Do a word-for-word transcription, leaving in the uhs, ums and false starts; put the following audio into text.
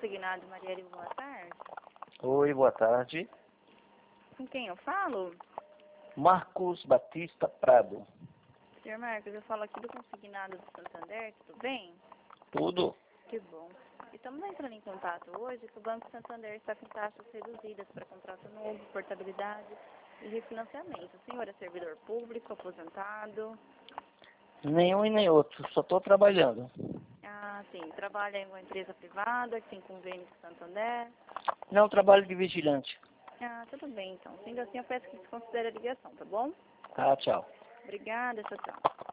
Consignado, Marielle, boa tarde. Oi, boa tarde. Com quem eu falo? Marcos Batista Prado. senhor Marcos, eu falo aqui do Consignado do Santander, tudo bem? Tudo? Que bom. Estamos entrando em contato hoje que o Banco Santander está com taxas reduzidas para contrato novo, portabilidade e refinanciamento. O senhor é servidor público, aposentado? Nenhum e nem outro, só estou trabalhando. Ah, sim. Trabalha em uma empresa privada que tem convênio com o Santander? Não, trabalho de vigilante. Ah, tudo bem, então. Sendo assim, eu peço que desconsidere a ligação, tá bom? Ah, tchau. Obrigada, tchau, tchau.